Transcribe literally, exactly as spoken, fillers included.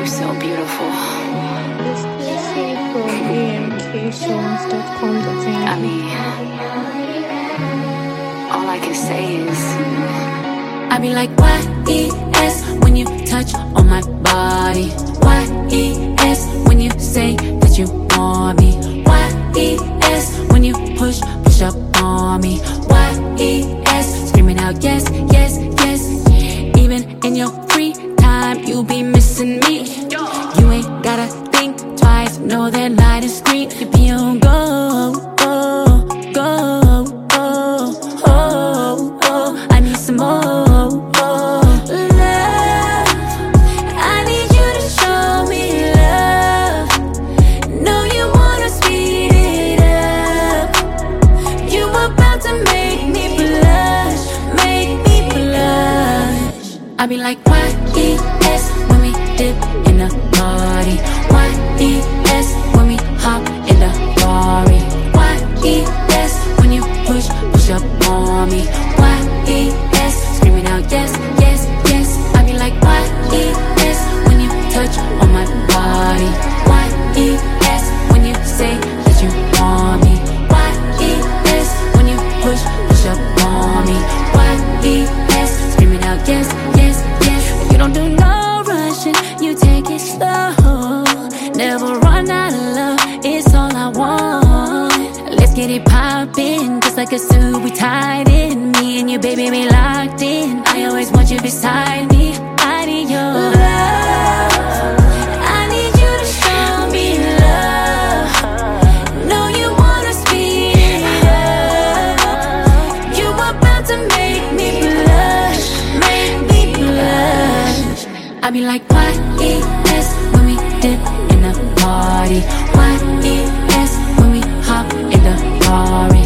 so beautiful. Exclusive from a m k songs dot com dot n g. I mean, all I can say is, I be like, Y E S when you touch on my body. Y E S when you say that you want me. Y E S when you push, push up on me. Y E S screaming out yes, yes, yes. Even in your free time, you be missing me. You ain't gotta think twice, know that light is green. If you go, go, go, oh, oh, oh, I need some more. I be like Y E S when we dip in the party. Y E S when we hop in the Rari. Y E S when you push, push up on me. Y E S screaming out yes, yes, yes. I be like Y E S when you touch on my body. Y E S when you say that you want me. Y E S when you push, push up on me. Y E S screaming out yes, yes. You don't do no rushing, you take it slow. Never run out of love, it's all I want. Let's get it poppin', just like a suit we tied in. Me and you, baby, we locked in. I always want you beside me. I need your love. I need you to show me love. Know you wanna speed it up. You about to make me blush, make me blush. I be like Y E S when we dip in the party. Y E S when we hop in the Rari.